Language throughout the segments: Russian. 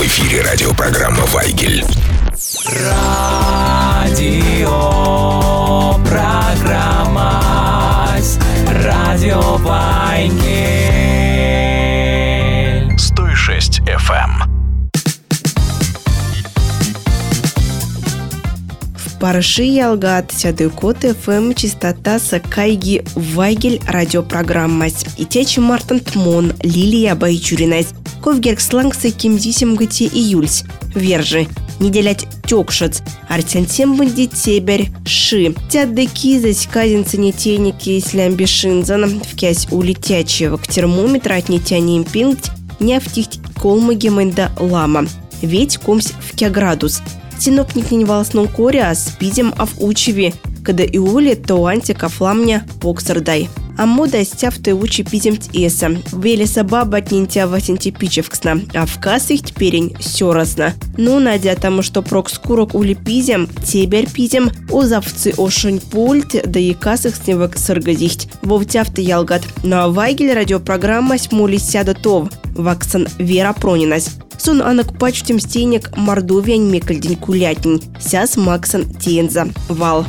В эфире радиопрограмма «Вайгель». Радиопрограмма «Радио Вайгель». 106 FM. Парши Ялгат, Сядыкот ФМ, частота Сакайги Вайгель, радиопрограммась. И течи Мартин Тмон, Лилия Байчуринась. Ковгеркслангсы кимдисим гати июльс. Вержи. Неделять тёкшец. Артянтем бунди теберь ши. Тядыки засказинцы нетейники слямбишинзан. Вкязь улетячего к термометра отнетянием пинgt. Няфтихть колмаги мэнда лама. Ведь комсь вкяградус. Синопник не волосном коре, а спидем в учеве, когда и ули то антикафламня поксардай. А мода стяв ты учи пидем т'еса. Велеса баба отнентя васентипичевксна, а в кассых перень все разно. Ну, Надя, тому что прокскурок ули пизем, тебер пизем, озавцы ошень пульт, да и кассых сневок сыргазихть. Вовтяв ты ялгат. На Вайгель радиопрограмма смулись сяда тов. Ваксан Вера Пронинась. Сон анак пачтем стейник Мордовиань мекальдень кулятень. Сяс Максан Тенза. Вал.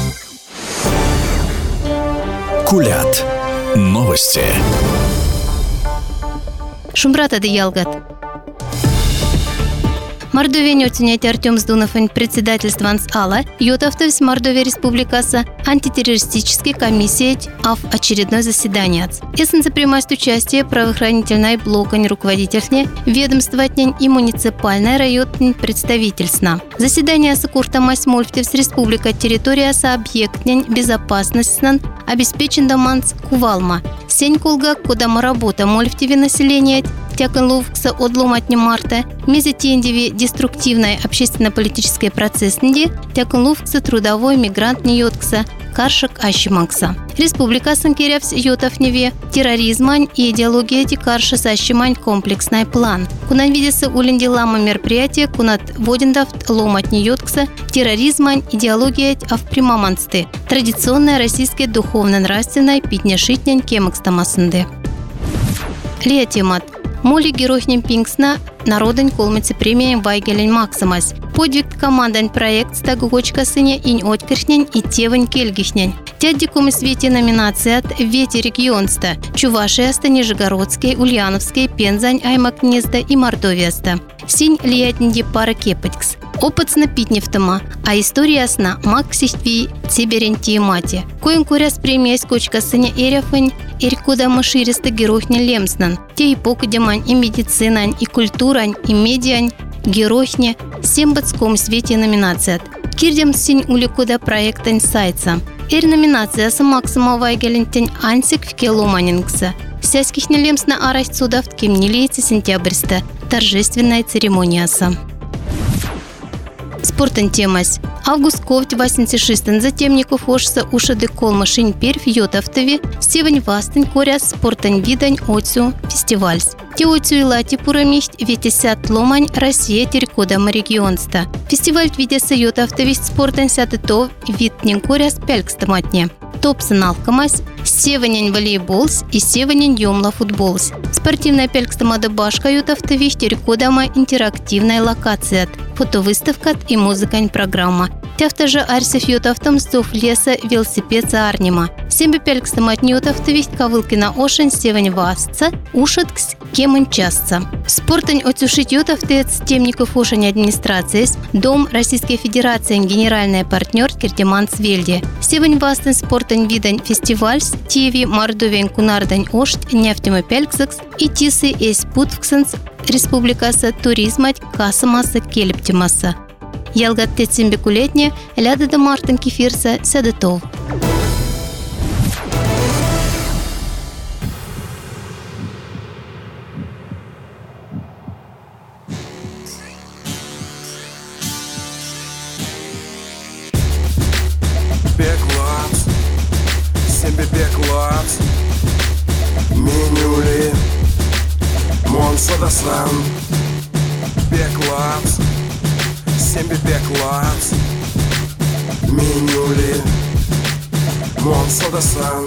Кулят. Новости. Шумбрата де ялгат. Мордовия оценять Артем Сдуновань председательстванс ала, Йотавтовс Мордовия Республикаса антитеррористической комиссии ав очередное заседание. Эссенце принимает участие правоохранительной блокань руководительне, ведомствотнень и муниципальной районный представительствна. Заседание сокуртамась Мольфтевс Республика территория сообъектнень безопасностнан обеспечен доманс Кувалма. Сень кулга, куда мы работа Мольфтеве население, тякан ловкса одломатни марта, мезетендеве деструктивной общественно-политической процессниде, тякан ловкса трудовой мигрант не йоткса, каршак ащиманкса. Республика Санкеревс йотовневе терроризмань и идеология дикарша сащимань комплексный план. Кунан видится улиндилама мероприятие, кунат водендафт ломать не йоткса, терроризмань идеология в примамансты. Традиционная российская духовно-нравственная питнешитнянь кемакстамасынды. Летимат. Моли геройнем пингсна народень колмицы премием Вайгелень Максимас. Подвиг командань проект стагогочка сыне инь открхнень и тевань кельгихнень. Тяддикум свете номинация от Вети регионста, Чувашияста, Нижегородский, Ульяновский, Пензань, Аймак Гнезда и Мордовияста. Синь лиятненди пара кепатькс. Опытсно питневтома, а история сна максихтви циберентии мати. Коин куряс премия скочка сыне эряфань, эрькуда машириста геройня лемснан. Те и покудемань, и медицинань, и культурань, и медиань, геройня, сембатском свете номинацият. Кирдем синь уликуда проектань сайца. Номинация с Максима Вайгелентень ансик в келоманингса. Сяських не лемсна арайт судавт кем не лейте сентябрьста. Торжественная церемонияса. Спортен темась. Август ковть 86 затемников ошса ушады колмашинь перв йотавтове, севань вастань коряс спортен видань оцю фестивальс. Те оцю и лати пурамихть ветесят ломань Россия теркодама регионста. Фестиваль видеса йотавтовесть спортен сятытов витнен коряс пялькстаматне. Топсын алкамась, севанень волейболс и севанень юмла футболс. Спортивная пялькстамада башка йотавтовесть теркодама интерактивная локация. Фотовыставка и музыкань программа. Тяфта же арсев йотавтом стов леса велосипед арнима. Сембе пялькстамат йотавтовесть кавылкина ошен севань васца, ушаткс кемын частца. Спортань отсушить йотавтец темников ошень администрации, Дом Российской Федерации генеральный партнер Киртиманс Вельди. Севань вастен спортань видань фестивальс, Тиви Мордовень Кунардань ошт нефтемы пяльксакс и тисы эйс путвксенс Республикаса туризмать касамаса келептимаса. Ялгат тецимбекулетне ляда да мартин кефирса сядытов. Беклац, себе беклац, минюли, монсодасан. Беклац, себе беклац, минюли, монсодасан.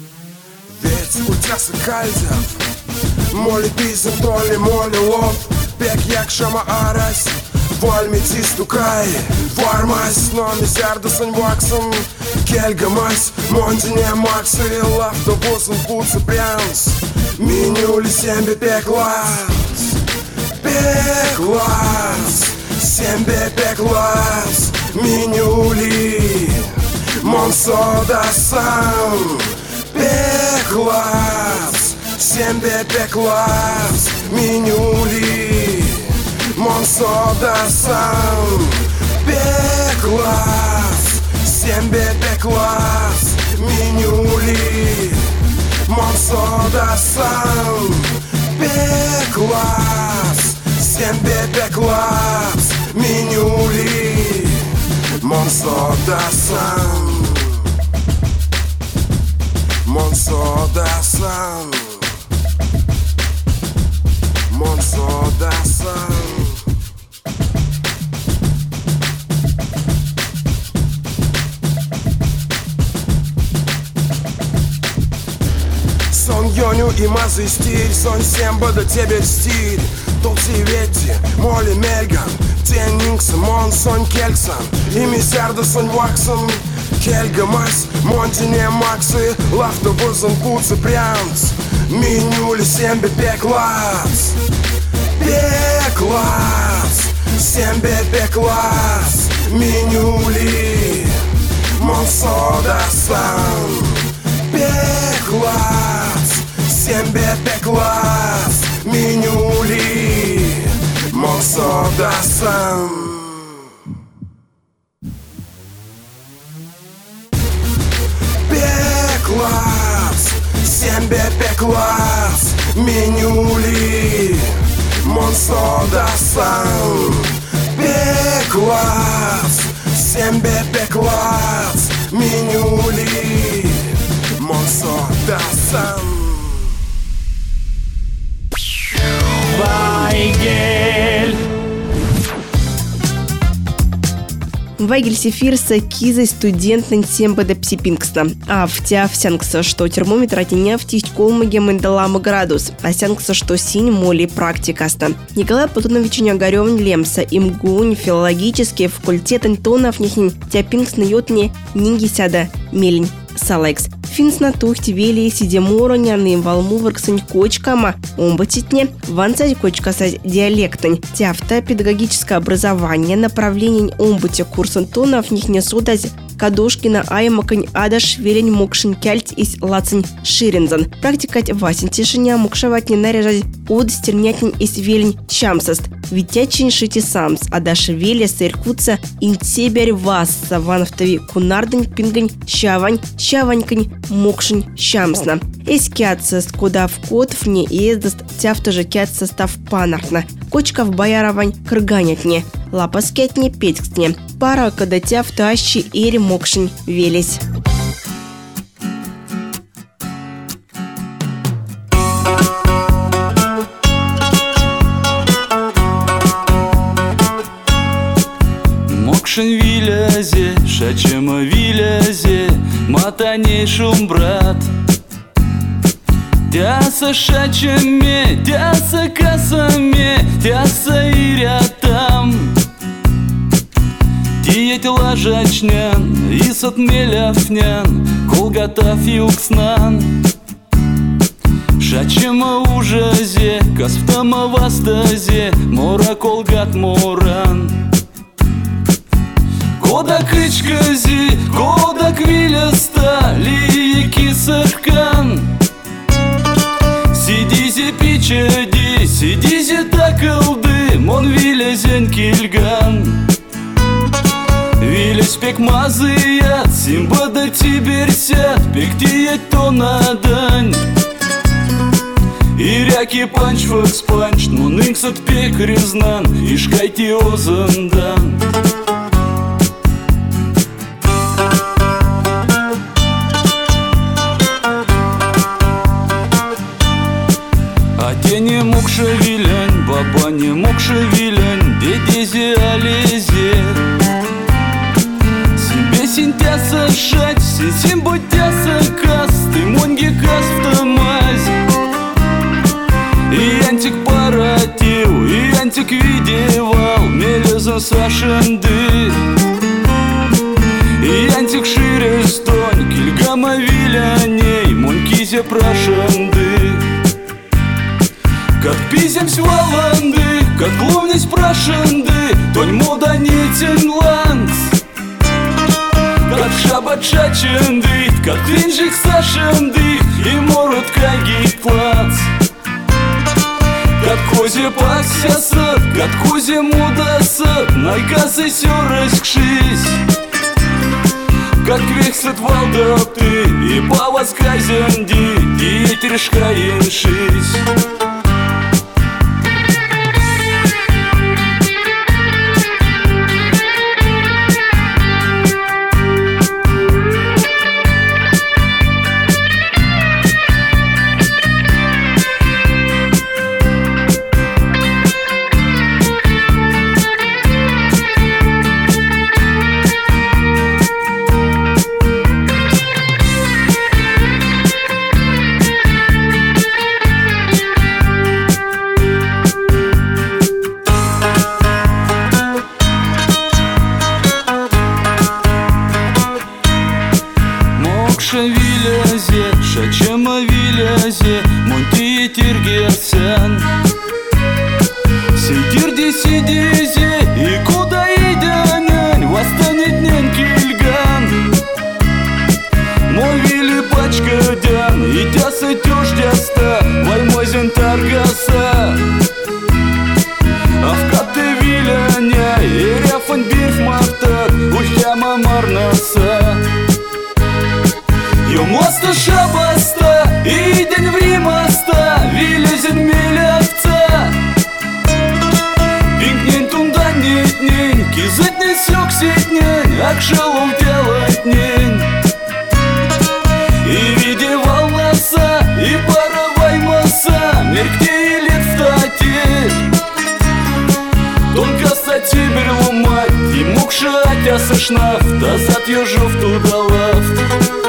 Ведь у тебя кальзя, моли пизем, то ли моли лоб. pek jakšama aras Valmitis tukai Varmas Nomiserdas ant vaksam Kelgamas Montinė maksai Laftovus ant pūtsų priams Miniulis siembe peklas Peklas Siembe peklas Miniuli Monsoda sam Peklas Siembe peklas Miniuli Monsoda sam Peklas Siembe peklas Miniuli Monsoda sam Peklas Siembe peklas Miniuli Monsoda sam Monsoda sam Monsoda sam Сон Йоню и Мазы стиль Сон Семба до тебе стиль Толци Ветти, Молли Мельган Теннингс, Мон Сон Келксон И Мисярда Сон Ваксон Келгамас, Монтине Максы Лавтобузан Пуцы Прямс Минюли Сембе Пеклас Пеклас Сембе Пеклас Минюли Монсода Сан Пеклас Сембе Пеклас Минюли Монсода Сан Пеклас Сембе Пеклас Минюли Монсода Сан Пеклас Сембе Пеклас Минюли Монсода Сан Вайгель. Вайгель Сефирса кизы студентный сембада псипинксна. А в тяфсянкса, что термометр отеня в тихть колмаге мандалама градус. А сянкса, что синь моли практикаста. Николай Платонович Нягарёвн Лемса имгунь филологический факультет Антонов нихнь тяпинксна йотне нинги сяда мельнь салекс. Финсна тухти вели сидемороняны валмуварксань кочкама омбатитне ванцать кочкасать диалектань. Тяфта педагогическое образование направление омбати курс Антонов нихне судать Кадошкина аймакань адаш велень мокшин кяльт из лацань ширензан. Практикать васень тишиня мокшавать не наряжать од стернятень из велень чамсаст. Витячин шити самс адаш веле сыркуца интеберь вас савановтови кунардань пингань щаванькань мокшин чамсна. Эскятсаст куда в кот вне ездаст тяфтожа кят состав панартна. Кочка в бояровань крганятне. Лапаскятне петькстне. Пара когда тяфта ащи эри мокшин велесь. Мокшин вилязе, шачема вилязе, матаней шум брат. Тяса шачеме, тяса касаме, тяса иря там. Тиеть лажачнян, исот меляфнян, колгатав юкснан. Шачема ужазе, касфтама вастазе, мора колгат моран. Кодак ичкази, кодак виляста, лики саркан. Сидизе пичади, сидизе такылды, мон вилязен кильган. Вилясь пек мазыят, симбада тиберсят, пек тиет то надань. Иряки панч факс панч, но нынксат пек резнан, ишкайти озандан. Не мог шевелянь, баба не мог шевелянь, дедезе алезе. Себе синтяса шать, синсим будяса кас, ты монги кас в тамазь. И антик паратил, и антик антик видевал мелеза Сашенды. И антик шире стонь, кильгама виляней, монкизе прошенды. Как пиземсь валанды, как клубнись прошенды, тонь мода нитен ланс. Как шабат шаченды, как кринжик сашенды, и морут кайги плац. Как козе паксясат, как козе мудасат, найказы сёрыскшись. Как вексет валдапты, и павасказенди, диетершкаеншись. Шачема вилязе, монтие тергерсен. Сидирди сидизе, и куда идянен, восстанет нен кильган. Мой вили пачка дян, и тяса тёждяста, ваймозен таргаса. А в каты виляня, и ряфан бирф мартат, ульхяма марнаса. Моста шабаста, и день времаста, вилезен мелявца. Пинкнень тунда нетнень, кизетнень сёксетнень, акшалов делатнень. И видевал носа, и паровай маса, меркте и лет в тате. Тонко стати берломать, и мукша атяса шнаф, да затъёжов туда лафт.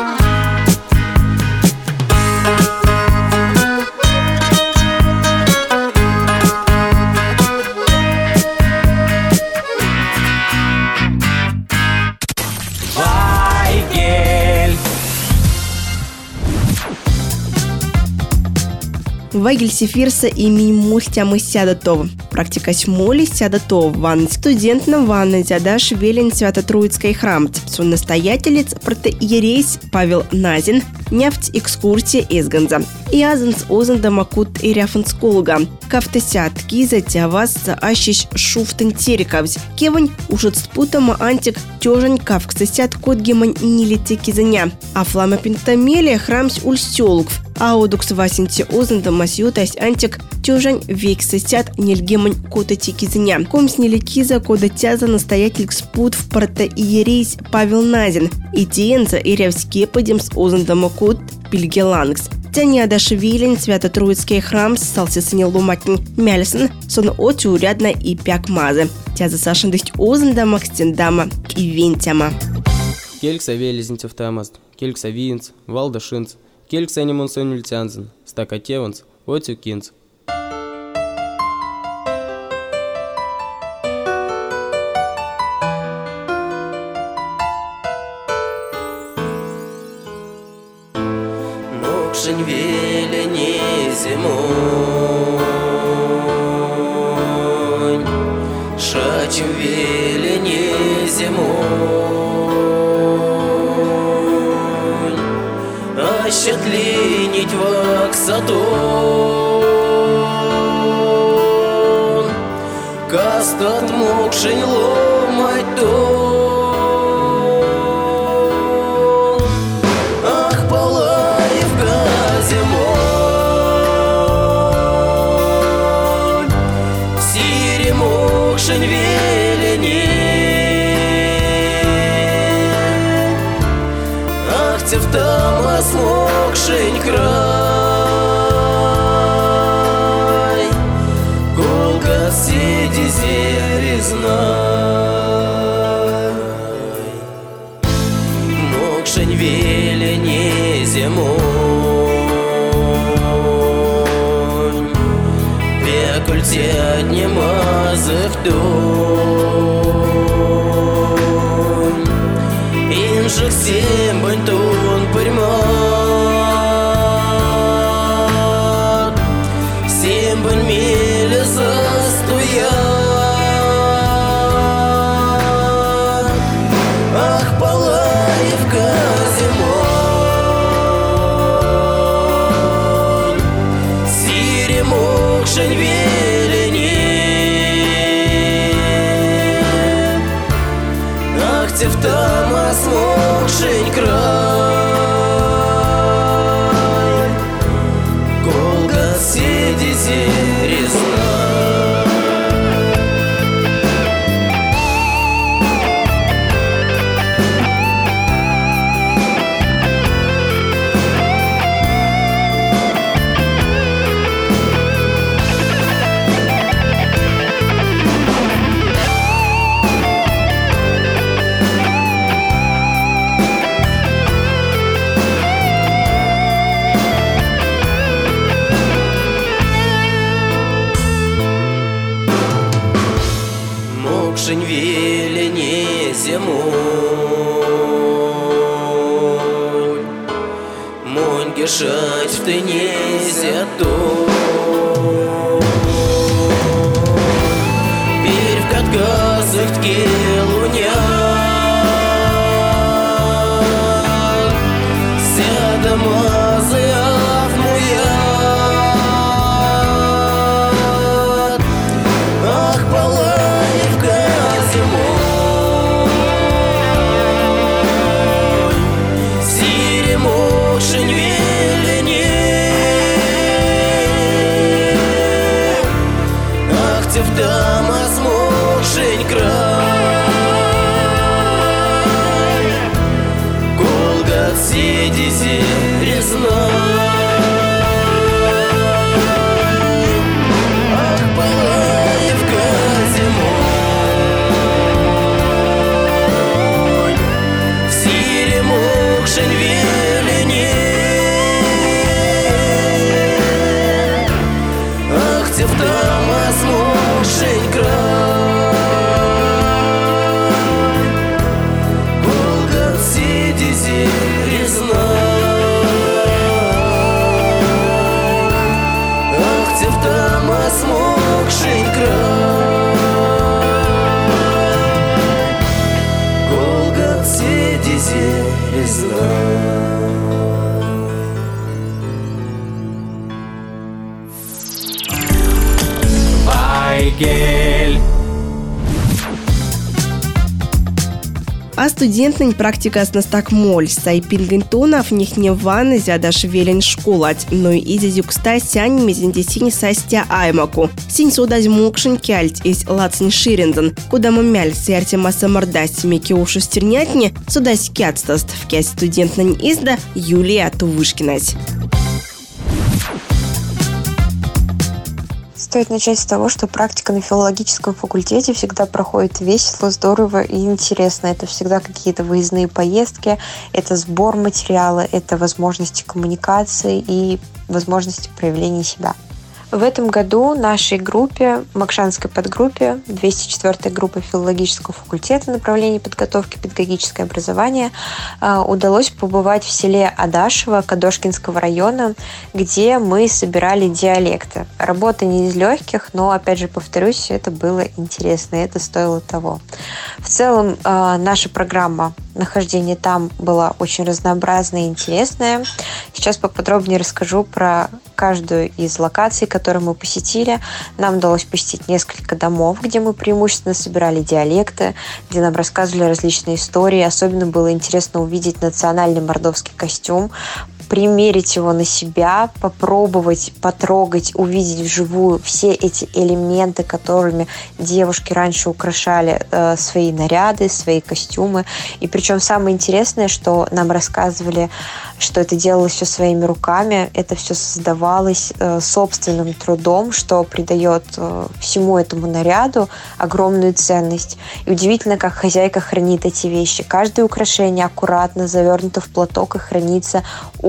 Вайгель сефирса ими мультямы сядатов. Практика смоли сядатов. Ван студент на ванной зядаш велен Свято-Троицкой храм. Сон настоятелец протоиерейс Павел Назин. Нефть экскурсия Эсганза. И азанс озанда макут и ряфансколга. Кафтесятки затявас заащищ шуфтен терековсь. Кевань ушат спутама антик тёжень кавксесят кот гемань нилитеки заня. А флама пентамелия храмсь ульстёлукв. Аудукс васинти озанда масютась антик тёжень вексесят нельгемань котатики заня. Комс неликиза кода тяза настоятель спут в протоиерейс Павел Назин. И тиенца и ревске подемс озанда макут пильгелангс. Тяни адашевилин Свято-Троицкий храм стался снелуматн мяльсен, сон отю рядна и пяк мазы. Тяза сашендысть озанда макстендама и вентяма. Келькса велизнтев тамаст, келькса винц, валдашинц, келькса анимонсон ультянзен, стакатеванц, отю кинц. Нокшень велени зимой, шачем велени зимой, ощетлинить ваксатон, кастат мокшень ломать тон. Тама смокшень край, голга седи зерезна. культе отнимазых тон. Инжик сембань тон парьмат, сембань миля застоят. Ах, Палаевка зимой, сиремокшень велени. Ах, тевтама смокшень край, колга седизи резна. Мокшень велени зимой, монь гешать в тыне зято. Пирь в катгазых ткелуня, сядамазы авмуя. Ах, Палаевка зимой, сиремокшень велени. Ах, тевтама смокшень край, колгат седизи резна. Ах, Палаевка зимой, сиремокшень велени. Ах, тевтама смокшень край, колгат седизи резна. Ах, тевтама смокшень край, колгат седизи резна. Вайгель. А студентный практикасына стакмоль сай пингентонов них не ванны зядаш велен школать, но и изи зюкста сянь мезендесини састя аймаку. Синь судазь мокшин кяльт из лацин ширенден, куда мумяль сэрти масса мордась меки ушу стернятни, судазь кятстаст в кять студентнань изда Юлия Тувышкинась. Стоит начать с того, что практика на филологическом факультете всегда проходит весело, здорово и интересно. Это всегда какие-то выездные поездки, это сбор материала, это возможности коммуникации и возможности проявления себя. В этом году нашей группе, Макшанской подгруппе, 204-й группы филологического факультета направления подготовки педагогическое образование, удалось побывать в селе Адашево Кадошкинского района, где мы собирали диалекты. Работа не из легких, но, опять же, повторюсь, это было интересно, и это стоило того. В целом, наша программа нахождения там была очень разнообразная и интересная. Сейчас поподробнее расскажу про каждую из локаций, которые мы посетили. Нам удалось посетить несколько домов, где мы преимущественно собирали диалекты, где нам рассказывали различные истории. Особенно было интересно увидеть национальный мордовский костюм, примерить его на себя, попробовать, потрогать, увидеть вживую все эти элементы, которыми девушки раньше украшали свои наряды, свои костюмы. И причем самое интересное, что нам рассказывали, что это делалось все своими руками, это все создавалось собственным трудом, что придает всему этому наряду огромную ценность. И удивительно, как хозяйка хранит эти вещи. Каждое украшение аккуратно завернуто в платок и хранится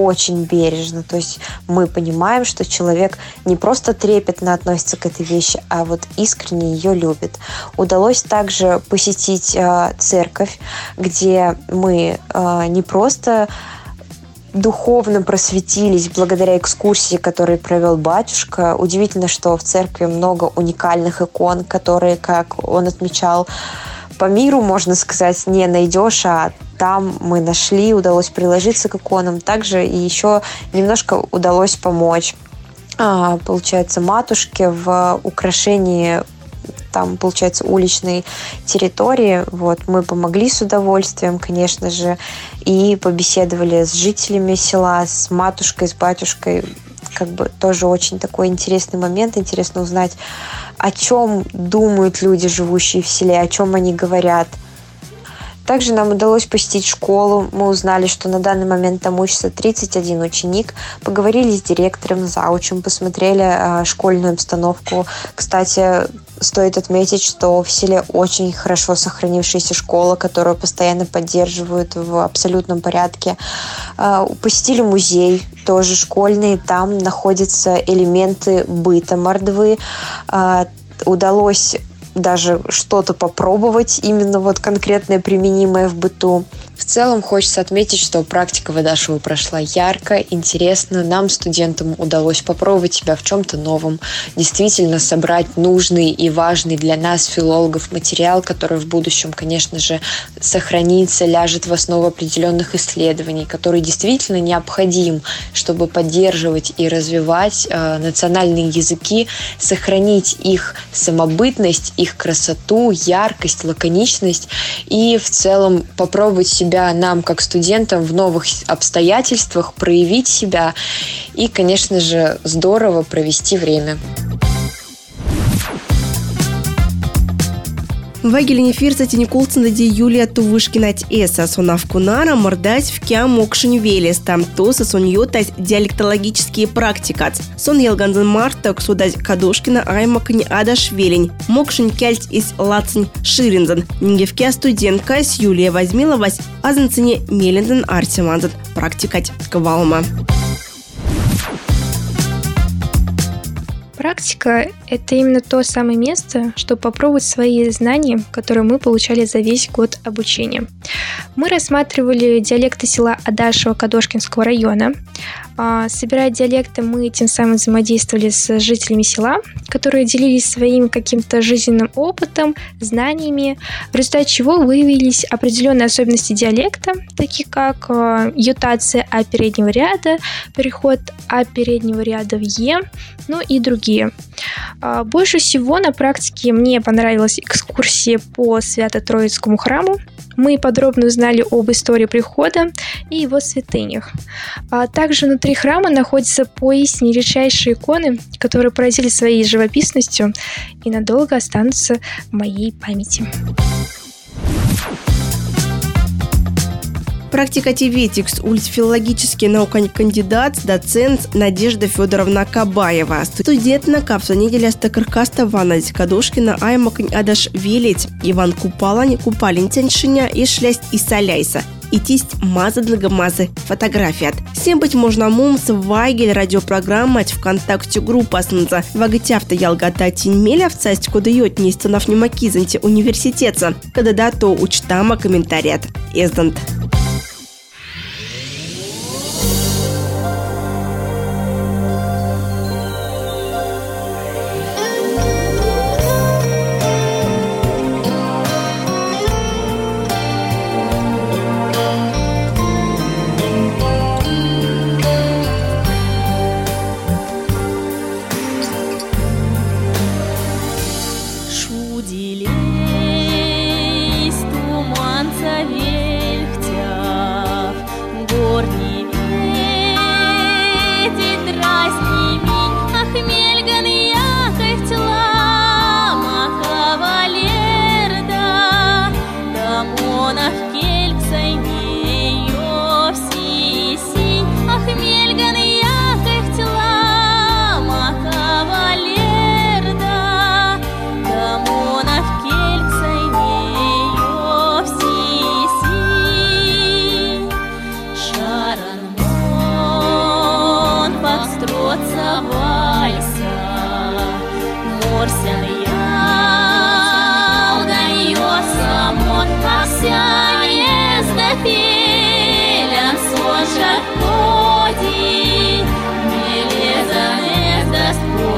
очень бережно. То есть мы понимаем, что человек не просто трепетно относится к этой вещи, а вот искренне ее любит. Удалось также посетить церковь, где мы не просто духовно просветились благодаря экскурсии, которую провел батюшка. Удивительно, что в церкви много уникальных икон, которые, как он отмечал, по миру, можно сказать, не найдешь, а там мы нашли, удалось приложиться к иконам. Также и еще немножко удалось помочь, получается, матушке в украшении там, получается, уличной территории. Вот, мы помогли с удовольствием, конечно же, и побеседовали с жителями села, с матушкой, с батюшкой. Как бы тоже очень такой интересный момент. Интересно узнать, о чем думают люди, живущие в селе, о чем они говорят. Также нам удалось посетить школу. Мы узнали, что на данный момент там учится 31 ученик. Поговорили с директором, заучем, посмотрели школьную обстановку. Кстати, стоит отметить, что в селе очень хорошо сохранившаяся школа, которую постоянно поддерживают в абсолютном порядке. Посетили музей, тоже школьный. Там находятся элементы быта мордвы. Удалось даже что-то попробовать, именно вот конкретное, применимое в быту. В целом хочется отметить, что практика в Адашево прошла ярко, интересно. Нам, студентам, удалось попробовать себя в чем-то новом. Действительно собрать нужный и важный для нас, филологов, материал, который в будущем, конечно же, сохранится, ляжет в основу определенных исследований, который действительно необходим, чтобы поддерживать и развивать национальные языки, сохранить их самобытность, их красоту, яркость, лаконичность и в целом попробовать себя нам, как студентам, в новых обстоятельствах, проявить себя и, конечно же, здорово провести время. Вагелине фирса тинекулцында де Юлия Тувышкинать эса сонавкунара мордать в кя мокшин велес там тоса сон йотать диалектологические практикац. Сон елганзан мартак судать Кадушкина аймакни адаш велень. Мокшин кяльт из лацень ширинзан. Нингевкя студентка с Юлия Возьмиловась азанцине меленден артеманзан практикать квалма. Практика – это именно то самое место, чтобы попробовать свои знания, которые мы получали за весь год обучения. Мы рассматривали диалекты села Адашево Кадошкинского района. Собирая диалекты, мы тем самым взаимодействовали с жителями села, которые делились своим каким-то жизненным опытом, знаниями, в результате чего выявились определенные особенности диалекта, такие как ютация А переднего ряда, переход А переднего ряда в Е, ну и другие. Больше всего на практике мне понравилась экскурсия по Свято-Троицкому храму. Мы подробно узнали об истории прихода и его святынях. Также внутри храма находятся поистине редчайшие иконы, которые поразили своей живописностью и надолго останутся в моей памяти. Практика Тиветикс, филологический наукань кандидат, доцент Надежда Федоровна Кабаева. Студентна капса неделя стакаркаста Ванадь Кадушкина аймакань адаш велеть Иван Купалань Купалинтяншиня и шлясть и соляйса. И тисть мазы фотографият. Всем быть можно мумс Вайгель радиопрограмма ВКонтакте группа снза вагатявта ялгата тинмеля в цасть кода йот нестонав немакизанте университетса. Когда да то учтама комментарият. Эздант. Туман завехтя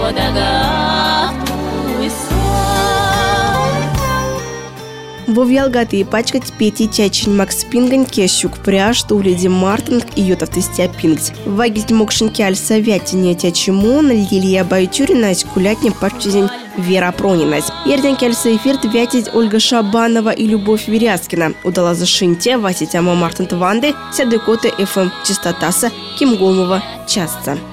Во Вьялгаты пачкать пяти чачин Макс Пинган кещук пряж тулиди Мартинг и ютовтыстя пингс. Вагить мокшинкяль совятине тячимон Лилия Байтюринась кулятня паччизень Вера Пронинась. Ерден кельса эфирт вятить Ольга Шабанова и Любовь Веряскина. Удала за шинте Васитяма Мартин Тванды, Сядыкоты ФМ Чистотаса Кимгомова Частца.